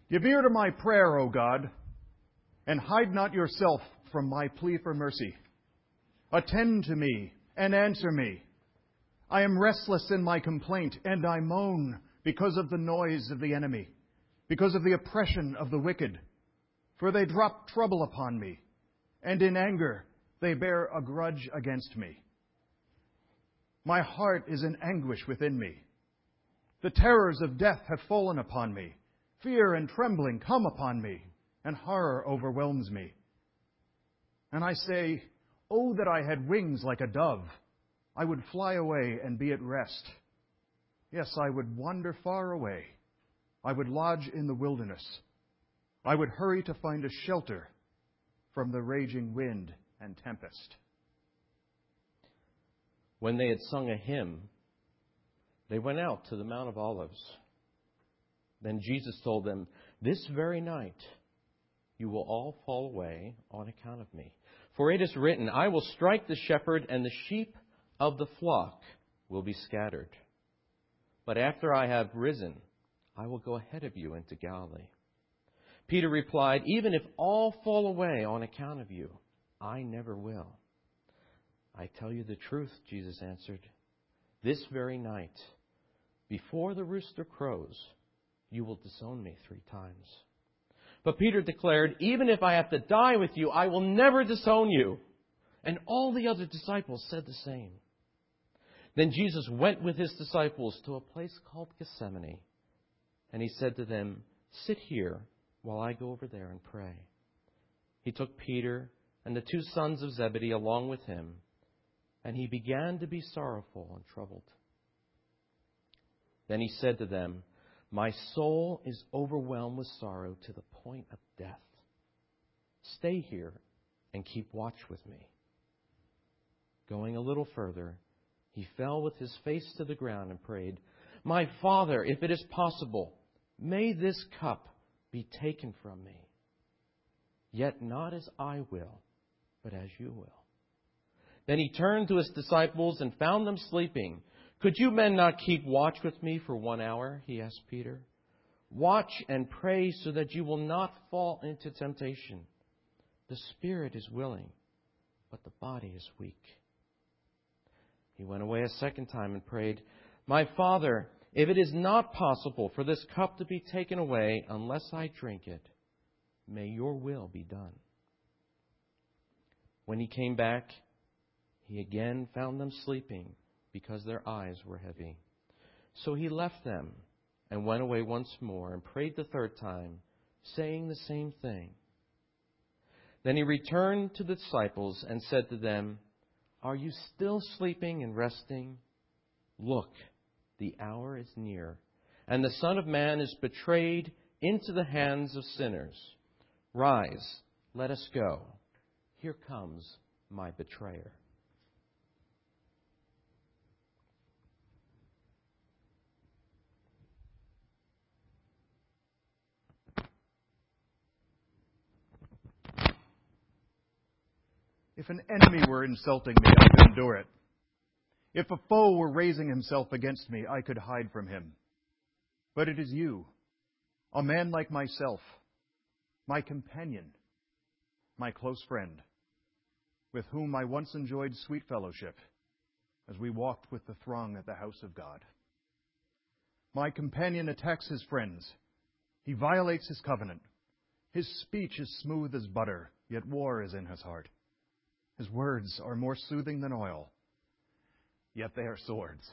Give ear to my prayer, O God, and hide not yourself from my plea for mercy. Attend to me and answer me. I am restless in my complaint, and I moan because of the noise of the enemy, because of the oppression of the wicked. For they drop trouble upon me, and in anger they bear a grudge against me. My heart is in anguish within me. The terrors of death have fallen upon me. Fear and trembling come upon me, and horror overwhelms me. And I say, oh, that I had wings like a dove. I would fly away and be at rest. Yes, I would wander far away. I would lodge in the wilderness. I would hurry to find a shelter from the raging wind and tempest. When they had sung a hymn, they went out to the Mount of Olives. Then Jesus told them, "This very night you will all fall away on account of me. For it is written, I will strike the shepherd, and the sheep of the flock will be scattered. But after I have risen, I will go ahead of you into Galilee." Peter replied, "Even if all fall away on account of you, I never will." "I tell you the truth," Jesus answered. "This very night, before the rooster crows, you will disown me 3 times. But Peter declared, "Even if I have to die with you, I will never disown you." And all the other disciples said the same. Then Jesus went with his disciples to a place called Gethsemane. And he said to them, "Sit here while I go over there and pray." He took Peter and the 2 sons of Zebedee along with him, and he began to be sorrowful and troubled. Then he said to them, "My soul is overwhelmed with sorrow to the point of death. Stay here and keep watch with me." Going a little further, he fell with his face to the ground and prayed, "My Father, if it is possible, may this cup be taken from me. Yet not as I will, but as you will." Then he turned to his disciples and found them sleeping. "Could you men not keep watch with me for 1 hour?" he asked Peter. "Watch and pray so that you will not fall into temptation. The spirit is willing, but the body is weak." He went away a second time and prayed, "My Father, if it is not possible for this cup to be taken away unless I drink it, may your will be done." When he came back, he again found them sleeping because their eyes were heavy. So he left them and went away once more and prayed the 3rd time, saying the same thing. Then he returned to the disciples and said to them, "Are you still sleeping and resting? Look, the hour is near, and the Son of Man is betrayed into the hands of sinners. Rise, let us go. Here comes my betrayer." If an enemy were insulting me, I could endure it. If a foe were raising himself against me, I could hide from him. But it is you, a man like myself, my companion, my close friend, with whom I once enjoyed sweet fellowship as we walked with the throng at the house of God. My companion attacks his friends. He violates his covenant. His speech is smooth as butter, yet war is in his heart. His words are more soothing than oil, yet they are swords.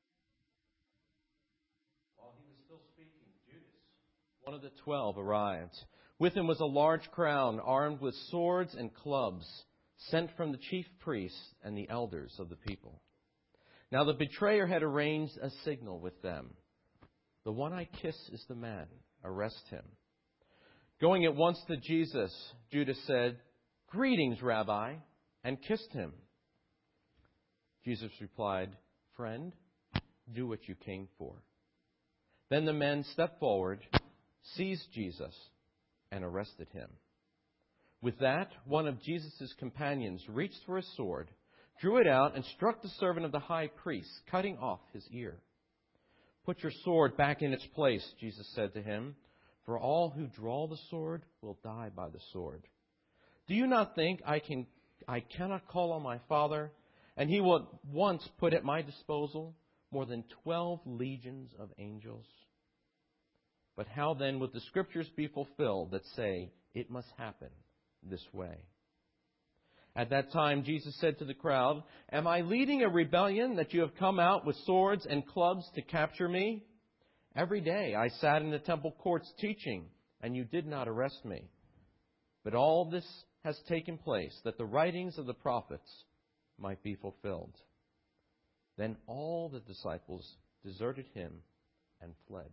While he was still speaking, Judas, one of the 12, arrived. With him was a large crowd armed with swords and clubs, sent from the chief priests and the elders of the people. Now the betrayer had arranged a signal with them. "The one I kiss is the man. Arrest him." Going at once to Jesus, Judas said, "Greetings, Rabbi," and kissed him. Jesus replied, "Friend, do what you came for." Then the men stepped forward, seized Jesus, and arrested him. With that, one of Jesus' companions reached for his sword, drew it out, and struck the servant of the high priest, cutting off his ear. "Put your sword back in its place," Jesus said to him, For all who draw the sword will die by the sword. Do you not think I cannot call on my Father, and He will at once put at my disposal more than 12 legions of angels? But how then would the Scriptures be fulfilled that say it must happen this way? At that time, Jesus said to the crowd, Am I leading a rebellion that you have come out with swords and clubs to capture me? Every day I sat in the temple courts teaching, and you did not arrest me. But all this has taken place, that the writings of the prophets might be fulfilled. Then all the disciples deserted him and fled.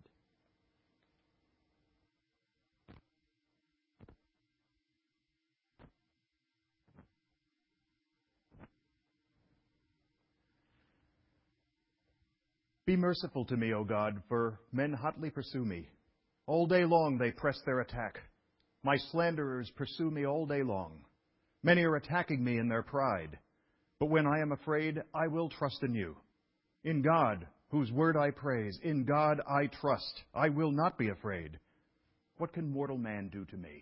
Be merciful to me, O God, for men hotly pursue me. All day long they press their attack. My slanderers pursue me all day long. Many are attacking me in their pride. But when I am afraid, I will trust in you. In God, whose word I praise, in God I trust. I will not be afraid. What can mortal man do to me?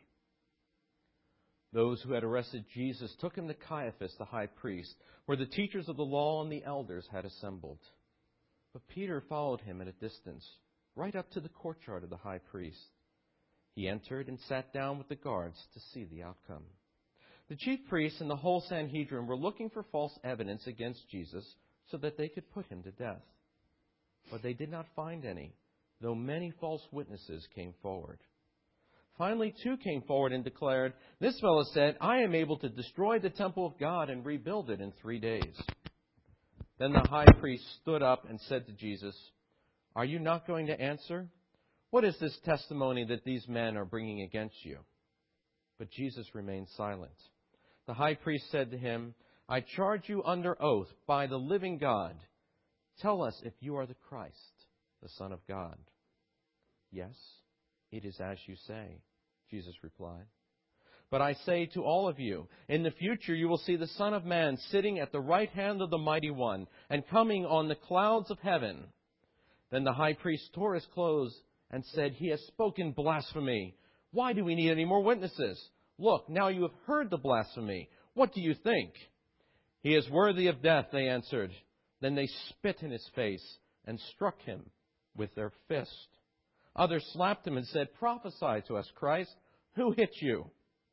Those who had arrested Jesus took him to Caiaphas, the high priest, where the teachers of the law and the elders had assembled. But Peter followed him at a distance, right up to the courtyard of the high priest. He entered and sat down with the guards to see the outcome. The chief priests and the whole Sanhedrin were looking for false evidence against Jesus so that they could put him to death. But they did not find any, though many false witnesses came forward. Finally, 2 came forward and declared, This fellow said, I am able to destroy the temple of God and rebuild it in 3 days. Then the high priest stood up and said to Jesus, Are you not going to answer? What is this testimony that these men are bringing against you? But Jesus remained silent. The high priest said to him, I charge you under oath by the living God. Tell us if you are the Christ, the Son of God. Yes, it is as you say, Jesus replied. But I say to all of you, in the future you will see the Son of Man sitting at the right hand of the Mighty One and coming on the clouds of heaven. Then the high priest tore his clothes and said, He has spoken blasphemy. Why do we need any more witnesses? Look, now you have heard the blasphemy. What do you think? He is worthy of death, they answered. Then they spit in his face and struck him with their fist. Others slapped him and said, Prophesy to us, Christ. Who hit you?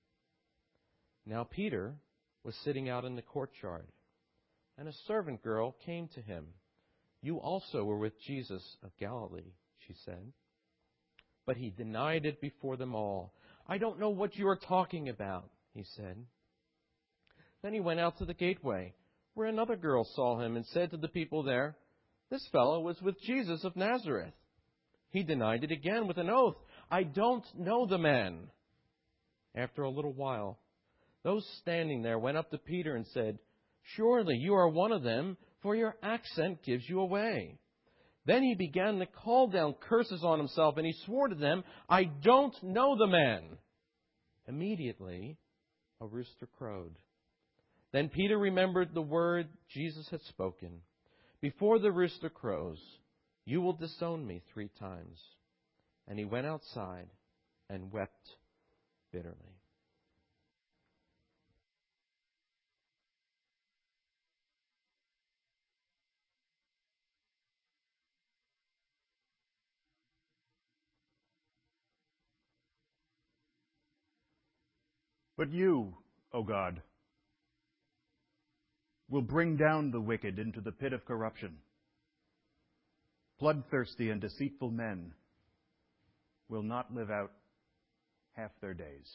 Now Peter was sitting out in the courtyard, and a servant girl came to him. You also were with Jesus of Galilee, she said. But he denied it before them all. I don't know what you are talking about, he said. Then he went out to the gateway, where another girl saw him and said to the people there, This fellow was with Jesus of Nazareth. He denied it again with an oath. I don't know the man. After a little while, those standing there went up to Peter and said, Surely you are one of them, for your accent gives you away. Then he began to call down curses on himself, and he swore to them, I don't know the man. Immediately, a rooster crowed. Then Peter remembered the word Jesus had spoken. Before the rooster crows, you will disown me 3 times. And he went outside and wept bitterly. But you, O God, will bring down the wicked into the pit of corruption. Bloodthirsty and deceitful men will not live out half their days.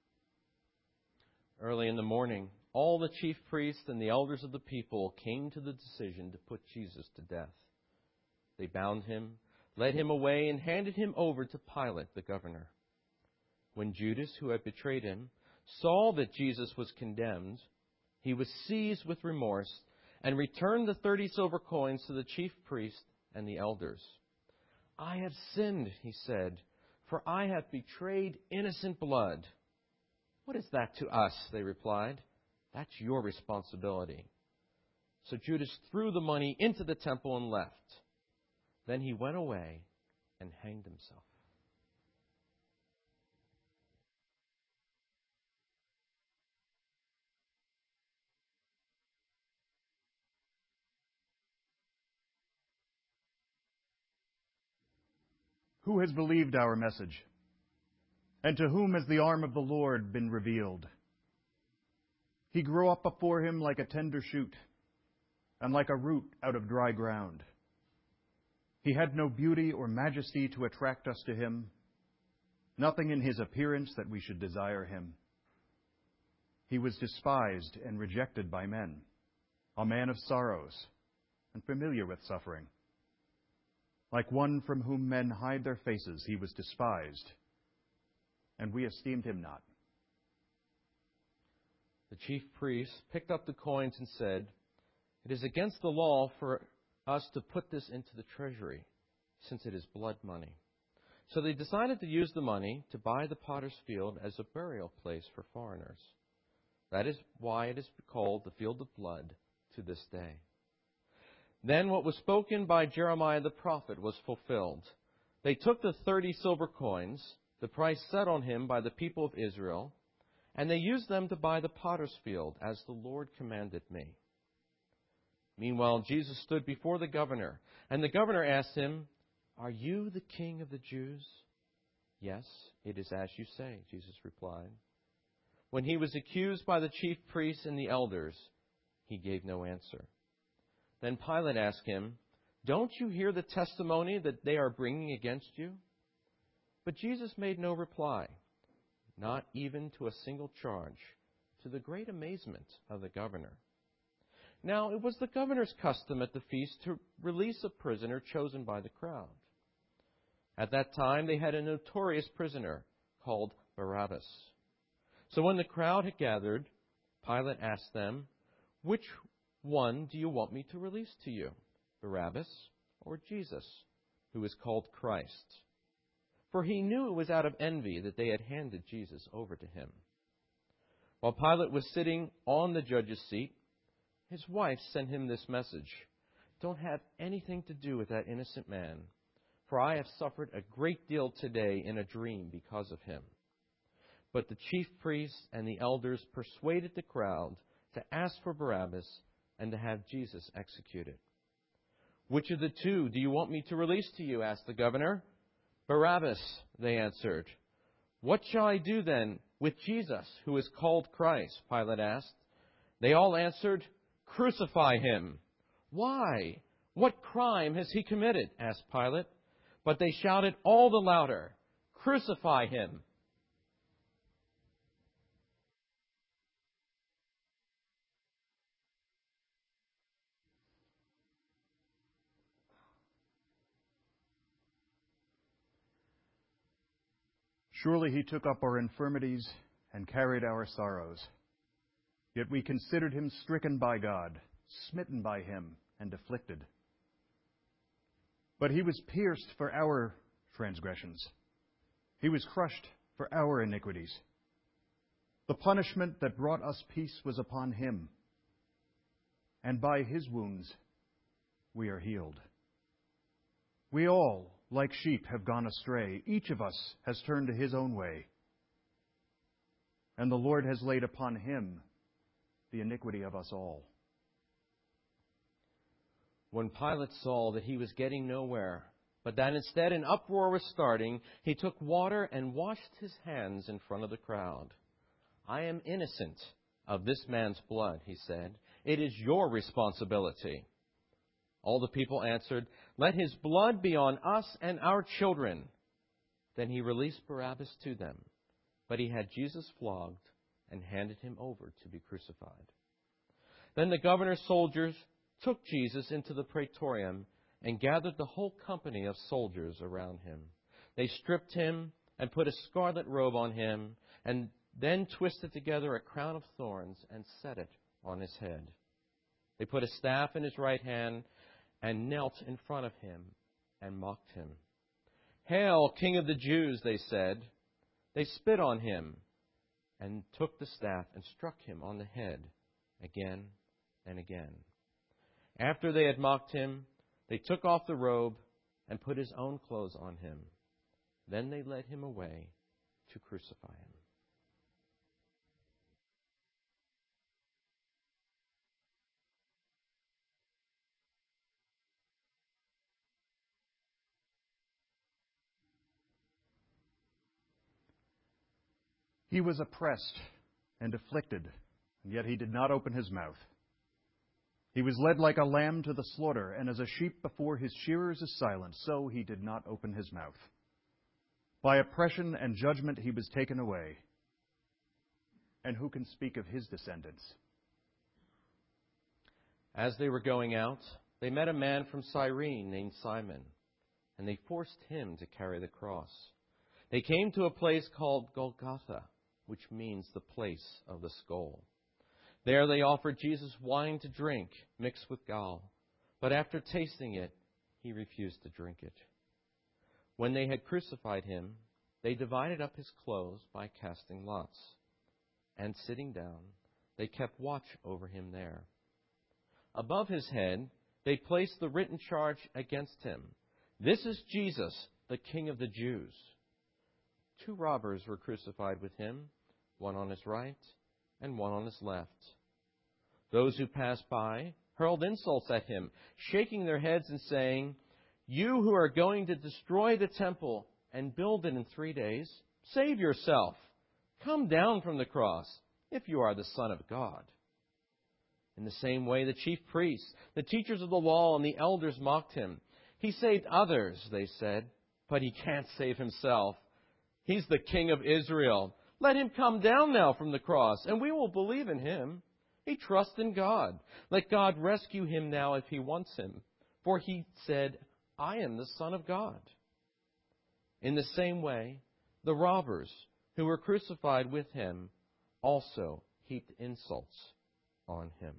Early in the morning, all the chief priests and the elders of the people came to the decision to put Jesus to death. They bound him, led him away, and handed him over to Pilate, the governor. When Judas, who had betrayed him, saw that Jesus was condemned, he was seized with remorse and returned the 30 silver coins to the chief priest and the elders. I have sinned, he said, for I have betrayed innocent blood. What is that to us? They replied. That's your responsibility. So Judas threw the money into the temple and left. Then he went away and hanged himself. Who has believed our message? And to whom has the arm of the Lord been revealed? He grew up before him like a tender shoot, and like a root out of dry ground. He had no beauty or majesty to attract us to him, nothing in his appearance that we should desire him. He was despised and rejected by men, a man of sorrows and familiar with suffering. Like one from whom men hide their faces, he was despised, and we esteemed him not. The chief priests picked up the coins and said, "It is against the law for us to put this into the treasury, since it is blood money." So they decided to use the money to buy the potter's field as a burial place for foreigners. That is why it is called the Field of Blood to this day. Then what was spoken by Jeremiah the prophet was fulfilled. They took the 30 silver coins, the price set on him by the people of Israel, and they used them to buy the potter's field, as the Lord commanded me. Meanwhile, Jesus stood before the governor, and the governor asked him, "Are you the king of the Jews?" "Yes, it is as you say," Jesus replied. When he was accused by the chief priests and the elders, he gave no answer. Then Pilate asked him, "Don't you hear the testimony that they are bringing against you?" But Jesus made no reply, not even to a single charge, to the great amazement of the governor. Now it was the governor's custom at the feast to release a prisoner chosen by the crowd. At that time they had a notorious prisoner called Barabbas. So when the crowd had gathered, Pilate asked them, "Which one do you want me to release to you, Barabbas or Jesus, who is called Christ?" For he knew it was out of envy that they had handed Jesus over to him. While Pilate was sitting on the judge's seat, his wife sent him this message, "Don't have anything to do with that innocent man, for I have suffered a great deal today in a dream because of him." But the chief priests and the elders persuaded the crowd to ask for Barabbas and to have Jesus executed. "Which of the two do you want me to release to you?" asked the governor. "Barabbas," they answered. "What shall I do then with Jesus, who is called Christ?" Pilate asked. They all answered, "Crucify him." "Why? What crime has he committed?" asked Pilate. But they shouted all the louder, "Crucify him." Surely he took up our infirmities and carried our sorrows. Yet we considered him stricken by God, smitten by him, and afflicted. But he was pierced for our transgressions. He was crushed for our iniquities. The punishment that brought us peace was upon him, and by his wounds we are healed. We all, like sheep, have gone astray. Each of us has turned to his own way. And the Lord has laid upon him the iniquity of us all. When Pilate saw that he was getting nowhere, but that instead an uproar was starting, he took water and washed his hands in front of the crowd. "I am innocent of this man's blood," he said. "It is your responsibility." All the people answered, "Let his blood be on us and our children." Then he released Barabbas to them, but he had Jesus flogged and handed him over to be crucified. Then the governor's soldiers took Jesus into the praetorium and gathered the whole company of soldiers around him. They stripped him and put a scarlet robe on him, and then twisted together a crown of thorns and set it on his head. They put a staff in his right hand and knelt in front of him and mocked him. "Hail, King of the Jews," they said. They spit on him and took the staff and struck him on the head again and again. After they had mocked him, they took off the robe and put his own clothes on him. Then they led him away to crucify him. He was oppressed and afflicted, and yet he did not open his mouth. He was led like a lamb to the slaughter, and as a sheep before his shearers is silent, so he did not open his mouth. By oppression and judgment he was taken away. And who can speak of his descendants? As they were going out, they met a man from Cyrene named Simon, and they forced him to carry the cross. They came to a place called Golgotha, which means the place of the skull. There they offered Jesus wine to drink, mixed with gall. But after tasting it, he refused to drink it. When they had crucified him, they divided up his clothes by casting lots. And sitting down, they kept watch over him there. Above his head, they placed the written charge against him. This is Jesus, the King of the Jews. 2 robbers were crucified with him, one on his right and one on his left. Those who passed by hurled insults at him, shaking their heads and saying, "You who are going to destroy the temple and build it in 3 days, save yourself. Come down from the cross if you are the Son of God." In the same way, the chief priests, the teachers of the law, and the elders mocked him. "He saved others," they said, "but he can't save himself. He's the King of Israel. Let him come down now from the cross, and we will believe in him. He trusts in God. Let God rescue him now if he wants him. For he said, 'I am the Son of God.'" In the same way, the robbers who were crucified with him also heaped insults on him.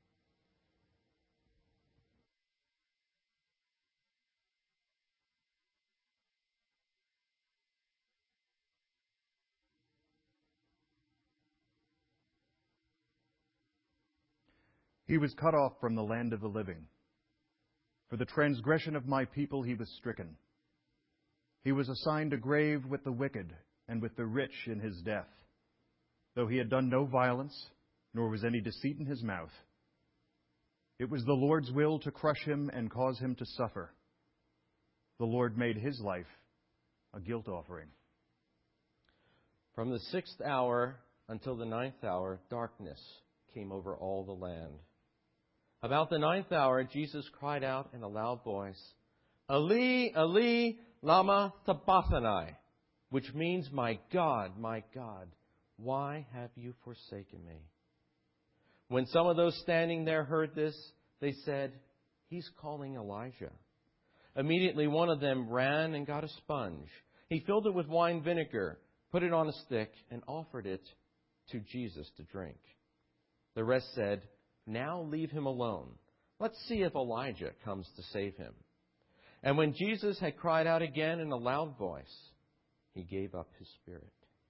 He was cut off from the land of the living. For the transgression of my people he was stricken. He was assigned a grave with the wicked and with the rich in his death, though he had done no violence, nor was any deceit in his mouth. It was the Lord's will to crush him and cause him to suffer. The Lord made his life a guilt offering. From the 6th hour until the 9th hour, darkness came over all the land. About the 9th hour, Jesus cried out in a loud voice, "Eli, Eli, lama sabachthani," which means, my God, why have you forsaken me?" When some of those standing there heard this, they said, "He's calling Elijah." Immediately one of them ran and got a sponge. He filled it with wine vinegar, put it on a stick, and offered it to Jesus to drink. The rest said, "Now leave him alone. Let's see if Elijah comes to save him." And when Jesus had cried out again in a loud voice, he gave up his spirit.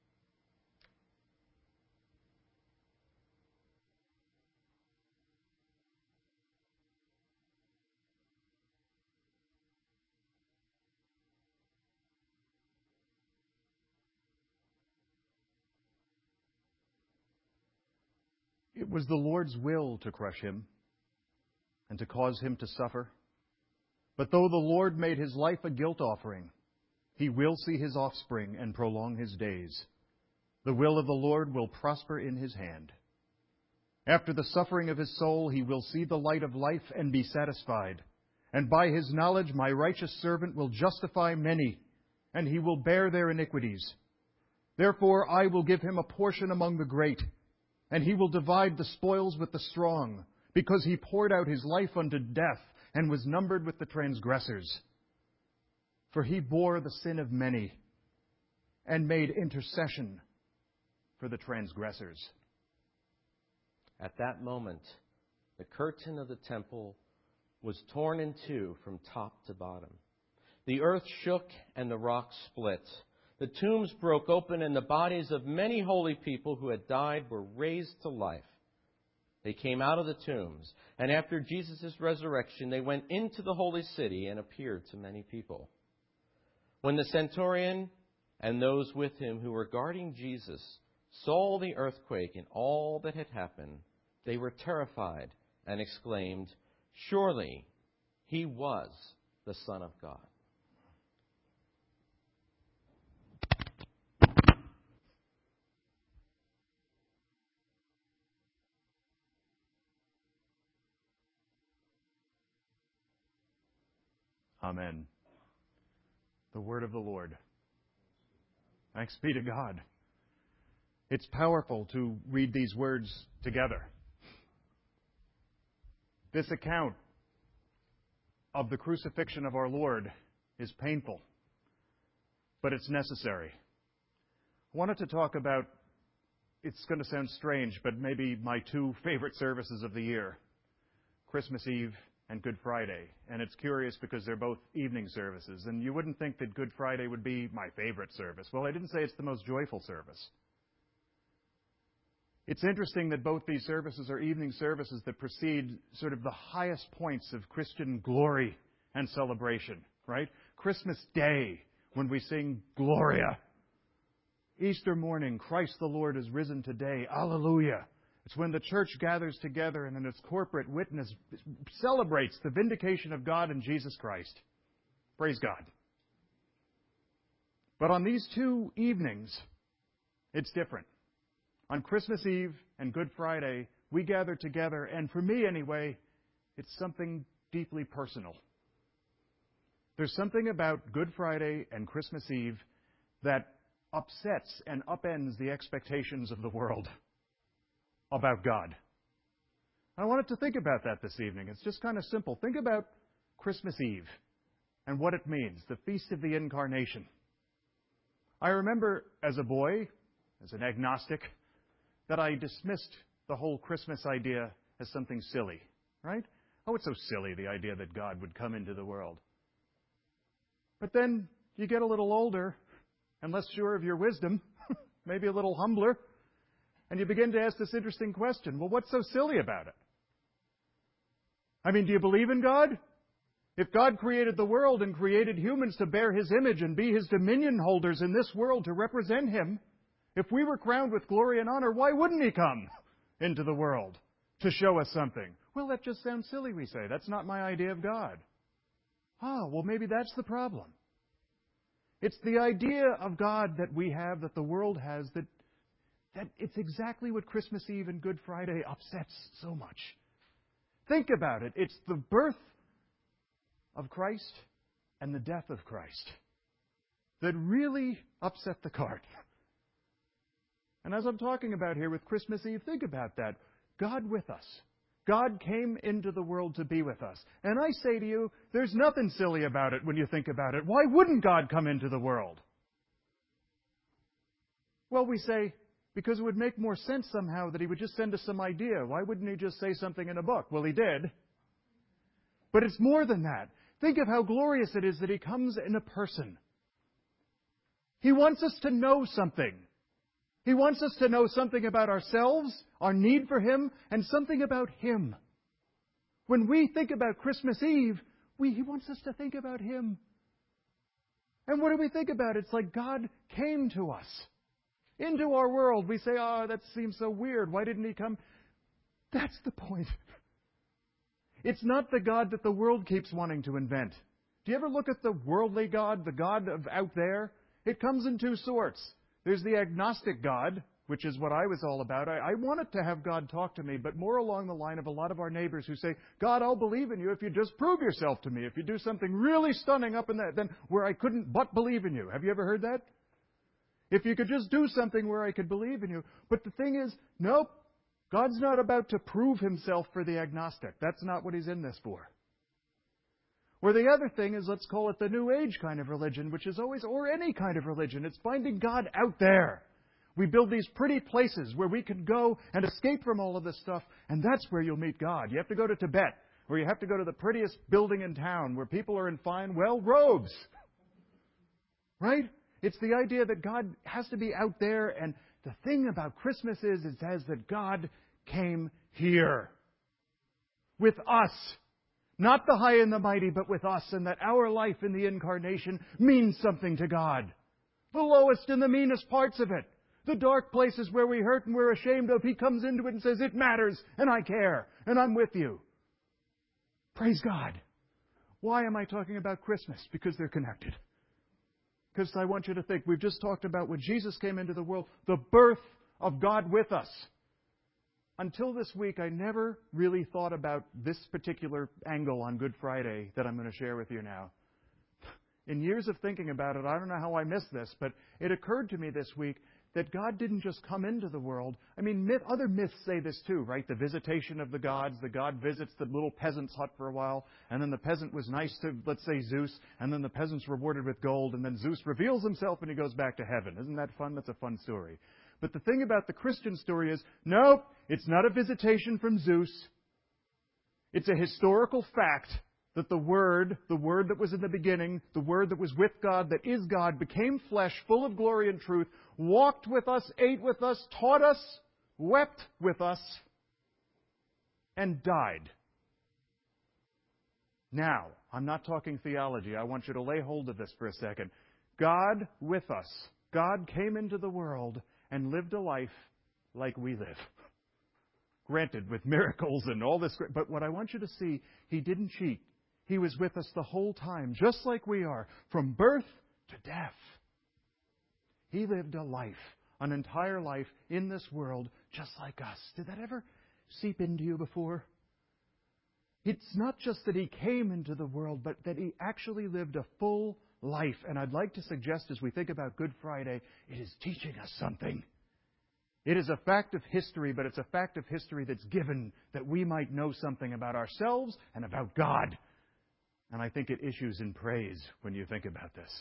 It was the Lord's will to crush him and to cause him to suffer. But though the Lord made his life a guilt offering, he will see his offspring and prolong his days. The will of the Lord will prosper in his hand. After the suffering of his soul, he will see the light of life and be satisfied. And by his knowledge, my righteous servant will justify many, and he will bear their iniquities. Therefore, I will give him a portion among the great, and he will divide the spoils with the strong, because he poured out his life unto death and was numbered with the transgressors. For he bore the sin of many and made intercession for the transgressors. At that moment, the curtain of the temple was torn in two from top to bottom. The earth shook and the rocks split. The tombs broke open and the bodies of many holy people who had died were raised to life. They came out of the tombs, and after Jesus' resurrection, they went into the holy city and appeared to many people. When the centurion and those with him who were guarding Jesus saw the earthquake and all that had happened, they were terrified and exclaimed, "Surely he was the Son of God." Amen. The word of the Lord. Thanks be to God. It's powerful to read these words together. This account of the crucifixion of our Lord is painful, but it's necessary. I wanted to talk about, it's going to sound strange, but maybe my two favorite services of the year, Christmas Eve and Good Friday. And it's curious because they're both evening services. And you wouldn't think that Good Friday would be my favorite service. Well, I didn't say it's the most joyful service. It's interesting that both these services are evening services that precede sort of the highest points of Christian glory and celebration, right? Christmas Day, when we sing Gloria. Easter morning, Christ the Lord is risen today. Alleluia. It's when the church gathers together and in its corporate witness celebrates the vindication of God in Jesus Christ. Praise God. But on these two evenings, it's different. On Christmas Eve and Good Friday, we gather together, and for me anyway, it's something deeply personal. There's something about Good Friday and Christmas Eve that upsets and upends the expectations of the world about God. I wanted to think about that this evening. It's just kind of simple. Think about Christmas Eve and what it means, the Feast of the Incarnation. I remember as a boy, as an agnostic, that I dismissed the whole Christmas idea as something silly, right? Oh, it's so silly, the idea that God would come into the world. But then you get a little older and less sure of your wisdom, maybe a little humbler, and you begin to ask this interesting question. Well, what's so silly about it? I mean, do you believe in God? If God created the world and created humans to bear His image and be His dominion holders in this world to represent Him, if we were crowned with glory and honor, why wouldn't He come into the world to show us something? Well, that just sounds silly, we say. That's not my idea of God. Ah, well, maybe that's the problem. It's the idea of God that we have, that the world has, that it's exactly what Christmas Eve and Good Friday upsets so much. Think about it. It's the birth of Christ and the death of Christ that really upset the cart. And as I'm talking about here with Christmas Eve, think about that. God with us. God came into the world to be with us. And I say to you, there's nothing silly about it when you think about it. Why wouldn't God come into the world? Well, we say, because it would make more sense somehow that He would just send us some idea. Why wouldn't He just say something in a book? Well, He did. But it's more than that. Think of how glorious it is that He comes in a person. He wants us to know something. He wants us to know something about ourselves, our need for Him, and something about Him. When we think about Christmas Eve, He wants us to think about Him. And what do we think about? It's like God came to us, into our world. We say, oh, that seems so weird. Why didn't He come? That's the point. It's not the God that the world keeps wanting to invent. Do you ever look at the worldly God, the God of out there? It comes in two sorts. There's the agnostic God, which is what I was all about. I wanted to have God talk to me, but more along the line of a lot of our neighbors who say, God, I'll believe in you if you just prove yourself to me. If you do something really stunning up in that, then where I couldn't but believe in you. Have you ever heard that? If you could just do something where I could believe in you. But the thing is, nope, God's not about to prove Himself for the agnostic. That's not what He's in this for. Or the other thing is, let's call it the New Age kind of religion, which is always, or any kind of religion. It's finding God out there. We build these pretty places where we can go and escape from all of this stuff, and that's where you'll meet God. You have to go to Tibet, or you have to go to the prettiest building in town where people are in fine, robes. Right? It's the idea that God has to be out there, and the thing about Christmas is it says that God came here with us. Not the high and the mighty, but with us, and that our life in the Incarnation means something to God. The lowest and the meanest parts of it. The dark places where we hurt and we're ashamed of, He comes into it and says, it matters, and I care, and I'm with you. Praise God. Why am I talking about Christmas? Because they're connected. Because I want you to think, we've just talked about when Jesus came into the world, the birth of God with us. Until this week, I never really thought about this particular angle on Good Friday that I'm going to share with you now. In years of thinking about it, I don't know how I missed this, but it occurred to me this week that God didn't just come into the world. I mean, other myths say this too, right? The visitation of the gods. The god visits the little peasant's hut for a while, and then the peasant was nice to, let's say, Zeus, and then the peasant's rewarded with gold, and then Zeus reveals himself and he goes back to heaven. Isn't that fun? That's a fun story. But the thing about the Christian story is, nope, it's not a visitation from Zeus. It's a historical fact that the Word that was in the beginning, the Word that was with God, that is God, became flesh, full of glory and truth, walked with us, ate with us, taught us, wept with us, and died. Now, I'm not talking theology. I want you to lay hold of this for a second. God with us. God came into the world and lived a life like we live. Granted, with miracles and all this. But what I want you to see, He didn't cheat. He was with us the whole time, just like we are, from birth to death. He lived a life, an entire life in this world, just like us. Did that ever seep into you before? It's not just that He came into the world, but that He actually lived a full life. And I'd like to suggest, as we think about Good Friday, it is teaching us something. It is a fact of history, but it's a fact of history that's given that we might know something about ourselves and about God. And I think it issues in praise when you think about this.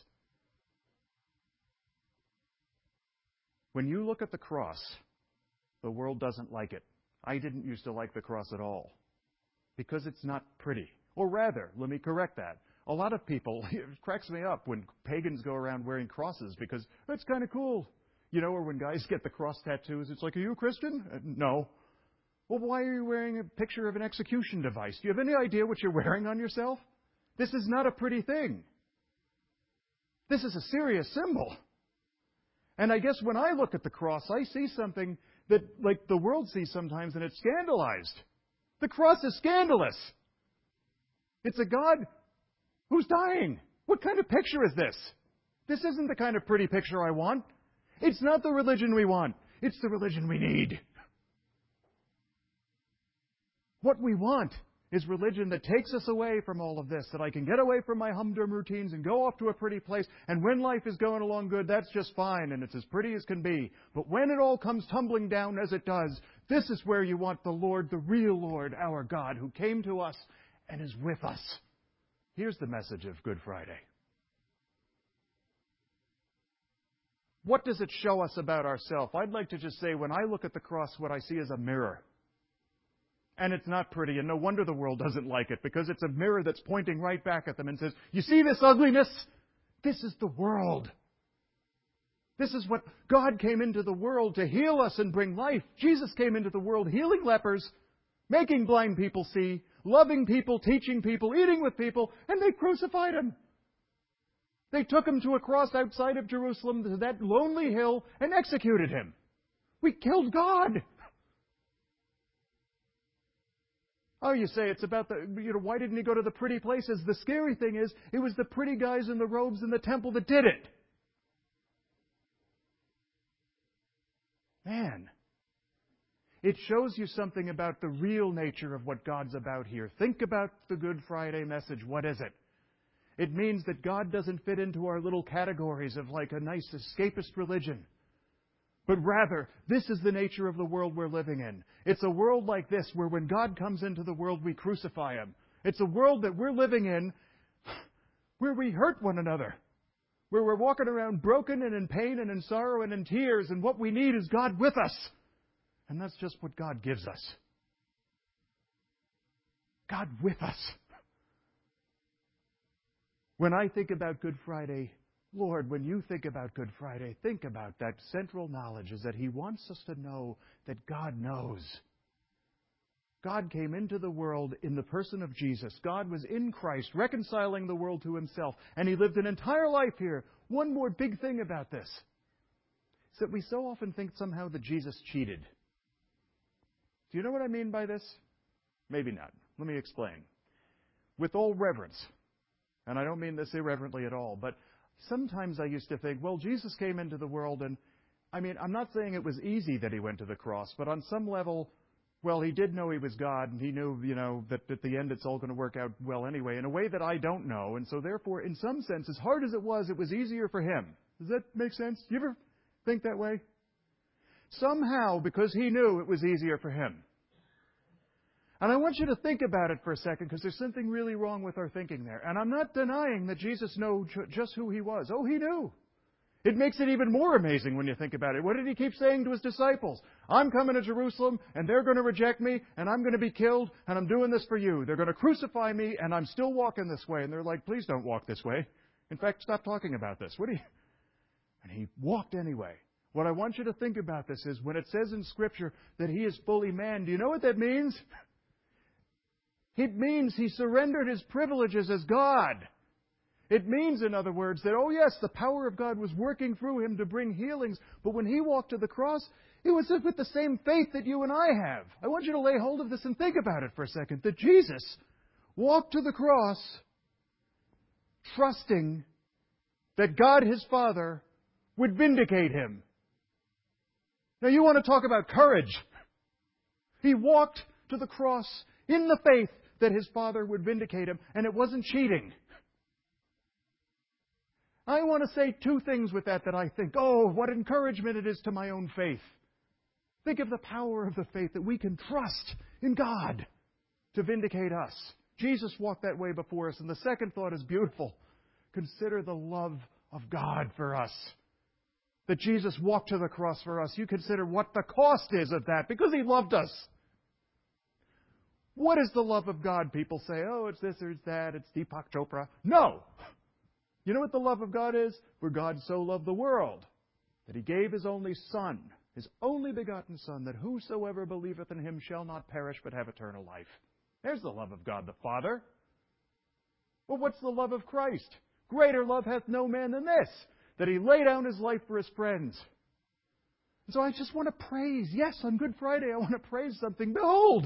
When you look at the cross, the world doesn't like it. I didn't used to like the cross at all, because it's not pretty. Or rather, let me correct that. A lot of people, it cracks me up when pagans go around wearing crosses, because that's kind of cool. You know, or when guys get the cross tattoos, it's like, are you a Christian? No. Well, why are you wearing a picture of an execution device? Do you have any idea what you're wearing on yourself? This is not a pretty thing. This is a serious symbol. And I guess when I look at the cross, I see something that, like the world sees sometimes, and it's scandalized. The cross is scandalous. It's a God who's dying. What kind of picture is this? This isn't the kind of pretty picture I want. It's not the religion we want. It's the religion we need. What we want is religion that takes us away from all of this, that I can get away from my humdrum routines and go off to a pretty place, and when life is going along good, that's just fine, and it's as pretty as can be. But when it all comes tumbling down, as it does, this is where you want the Lord, the real Lord, our God, who came to us and is with us. Here's the message of Good Friday. What does it show us about ourselves? I'd like to just say, when I look at the cross, what I see is a mirror. And it's not pretty, and no wonder the world doesn't like it, because it's a mirror that's pointing right back at them and says, you see this ugliness? This is the world. This is what God came into the world to heal us and bring life. Jesus came into the world healing lepers, making blind people see, loving people, teaching people, eating with people, and they crucified Him. They took Him to a cross outside of Jerusalem, to that lonely hill, and executed Him. We killed God. Oh, you say it's about why didn't He go to the pretty places? The scary thing is, it was the pretty guys in the robes in the temple that did it. Man, it shows you something about the real nature of what God's about here. Think about the Good Friday message. What is it? It means that God doesn't fit into our little categories of like a nice escapist religion. But rather, this is the nature of the world we're living in. It's a world like this where when God comes into the world, we crucify Him. It's a world that we're living in where we hurt one another, where we're walking around broken and in pain and in sorrow and in tears, and what we need is God with us. And that's just what God gives us. God with us. When I think about Good Friday, Lord, when you think about Good Friday, think about that central knowledge is that He wants us to know that God knows. God came into the world in the person of Jesus. God was in Christ, reconciling the world to Himself, and He lived an entire life here. One more big thing about this is that we so often think somehow that Jesus cheated. Do you know what I mean by this? Maybe not. Let me explain. With all reverence, and I don't mean this irreverently at all, but sometimes I used to think, well, Jesus came into the world, and I mean, I'm not saying it was easy that He went to the cross, but on some level, well, he did know he was God, and he knew, that at the end it's all going to work out well anyway, in a way that I don't know. And so therefore, in some sense, as hard as it was easier for him. Does that make sense? You ever think that way? Somehow, because he knew it was easier for him. And I want you to think about it for a second, because there's something really wrong with our thinking there. And I'm not denying that Jesus knew just who he was. Oh, he knew. It makes it even more amazing when you think about it. What did he keep saying to his disciples? I'm coming to Jerusalem, and they're going to reject me, and I'm going to be killed, and I'm doing this for you. They're going to crucify me, and I'm still walking this way. And they're like, please don't walk this way. In fact, stop talking about this. And he walked anyway. What I want you to think about this is when it says in Scripture that he is fully man, do you know what that means? It means he surrendered his privileges as God. It means, in other words, that, oh yes, the power of God was working through him to bring healings, but when he walked to the cross, it was with the same faith that you and I have. I want you to lay hold of this and think about it for a second. That Jesus walked to the cross trusting that God, his Father, would vindicate him. Now you want to talk about courage. He walked to the cross in the faith that his Father would vindicate him, and it wasn't cheating. I want to say two things with that I think, oh, what encouragement it is to my own faith. Think of the power of the faith that we can trust in God to vindicate us. Jesus walked that way before us. And the second thought is beautiful. Consider the love of God for us. That Jesus walked to the cross for us. You consider what the cost is of that, because he loved us. What is the love of God? People say, oh, it's this or it's that, it's Deepak Chopra. No! You know what the love of God is? For God so loved the world, that he gave his only Son, his only begotten Son, that whosoever believeth in him shall not perish but have eternal life. There's the love of God the Father. Well, what's the love of Christ? Greater love hath no man than this, that he lay down his life for his friends. And so I just want to praise. Yes, on Good Friday I want to praise something. Behold!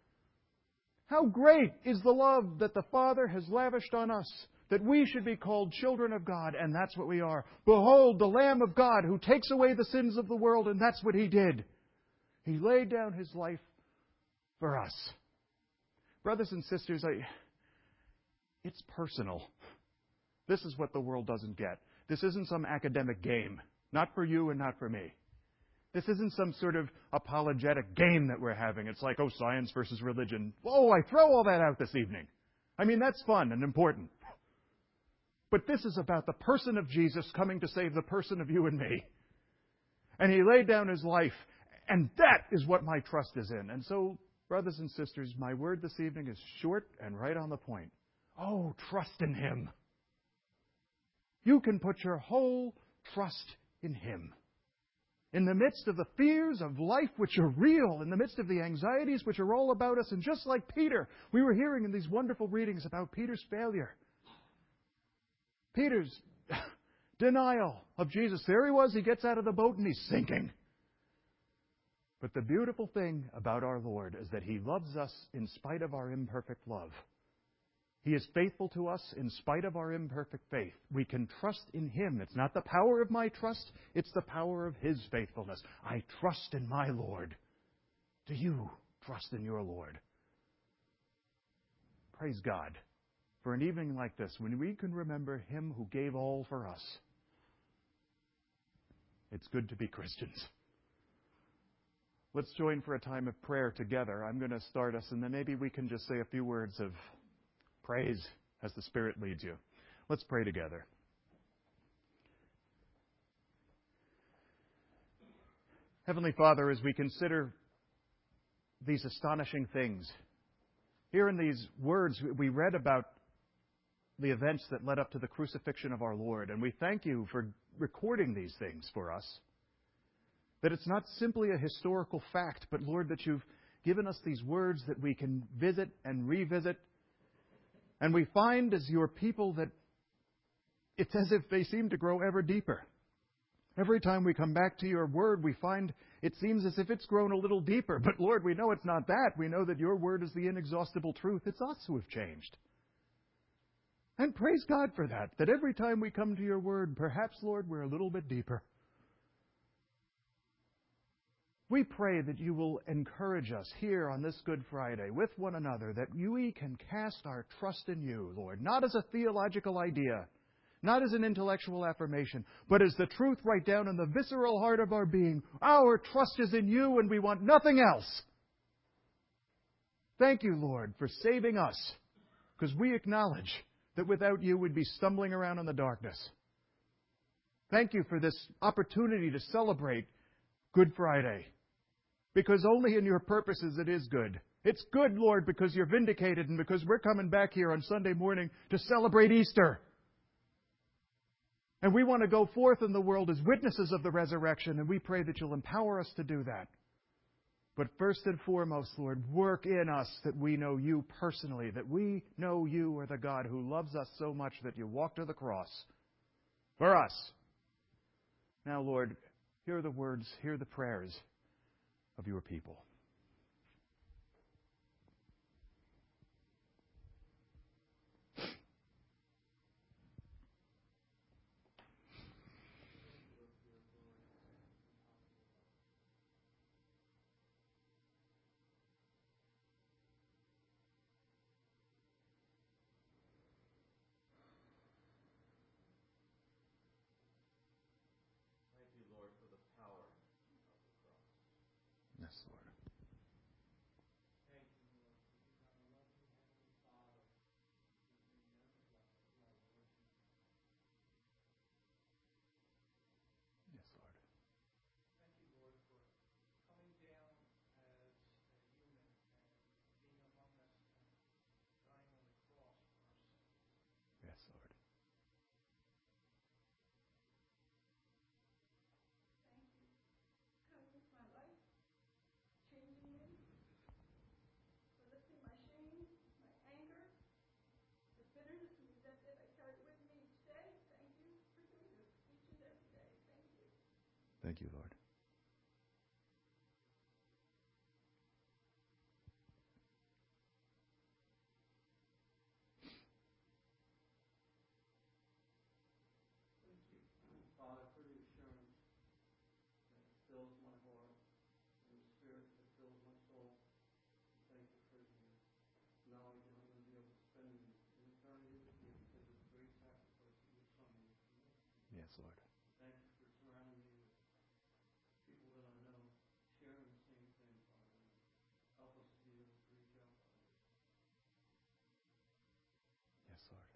How great is the love that the Father has lavished on us, that we should be called children of God, and that's what we are. Behold, the Lamb of God who takes away the sins of the world, and that's what he did. He laid down his life for us. Brothers and sisters, it's personal. This is what the world doesn't get. This isn't some academic game. Not for you and not for me. This isn't some sort of apologetic game that we're having. It's like, oh, science versus religion. Oh, I throw all that out this evening. I mean, that's fun and important. But this is about the person of Jesus coming to save the person of you and me. And he laid down his life. And that is what my trust is in. And so, brothers and sisters, my word this evening is short and right on the point. Oh, trust in him. You can put your whole trust in him. In the midst of the fears of life which are real, in the midst of the anxieties which are all about us, and just like Peter, we were hearing in these wonderful readings about Peter's failure. Peter's denial of Jesus. There he was, he gets out of the boat and he's sinking. But the beautiful thing about our Lord is that he loves us in spite of our imperfect love. He is faithful to us in spite of our imperfect faith. We can trust in him. It's not the power of my trust, it's the power of his faithfulness. I trust in my Lord. Do you trust in your Lord? Praise God for an evening like this, when we can remember him who gave all for us. It's good to be Christians. Let's join for a time of prayer together. I'm going to start us, and then maybe we can just say a few words of praise as the Spirit leads you. Let's pray together. Heavenly Father, as we consider these astonishing things, here in these words we read about the events that led up to the crucifixion of our Lord, and we thank you for recording these things for us. That it's not simply a historical fact, but Lord, that you've given us these words that we can visit and revisit. And we find as your people that it's as if they seem to grow ever deeper. Every time we come back to your word, we find it seems as if it's grown a little deeper. But Lord, we know it's not that. We know that your word is the inexhaustible truth. It's us who have changed. And praise God for that. That every time we come to your word, perhaps, Lord, we're a little bit deeper. We pray that you will encourage us here on this Good Friday with one another, that we can cast our trust in you, Lord, not as a theological idea, not as an intellectual affirmation, but as the truth right down in the visceral heart of our being. Our trust is in you and we want nothing else. Thank you, Lord, for saving us, because we acknowledge that without you we'd be stumbling around in the darkness. Thank you for this opportunity to celebrate Good Friday, because only in your purposes it is good. It's good, Lord, because you're vindicated and because we're coming back here on Sunday morning to celebrate Easter. And we want to go forth in the world as witnesses of the resurrection, and we pray that you'll empower us to do that. But first and foremost, Lord, work in us that we know you personally, that we know you are the God who loves us so much that you walked to the cross for us. Now, Lord, hear the words, hear the prayers of your people. Yes, Lord. Yes, Lord. Yes, Lord. Thank you, Lord. Father, for the assurance that fills my heart and the spirit that fills my soul. Thank you for the knowledge that I'm going to be able to spend an eternity with you because of the great sacrifice that your Son made for me. Yes, Lord. Thank you for surrounding me with people that I know sharing the same thing, Father. Help us to be able to reach out to others. Yes, Lord.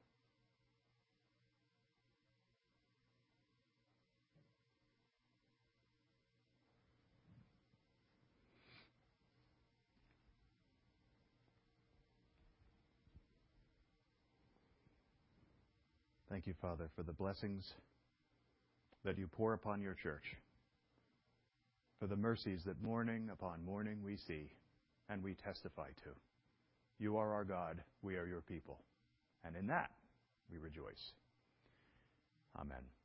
Thank you, Father, for the blessings that you pour upon your church, for the mercies that morning upon morning we see and we testify to. You are our God, we are your people, and in that we rejoice. Amen.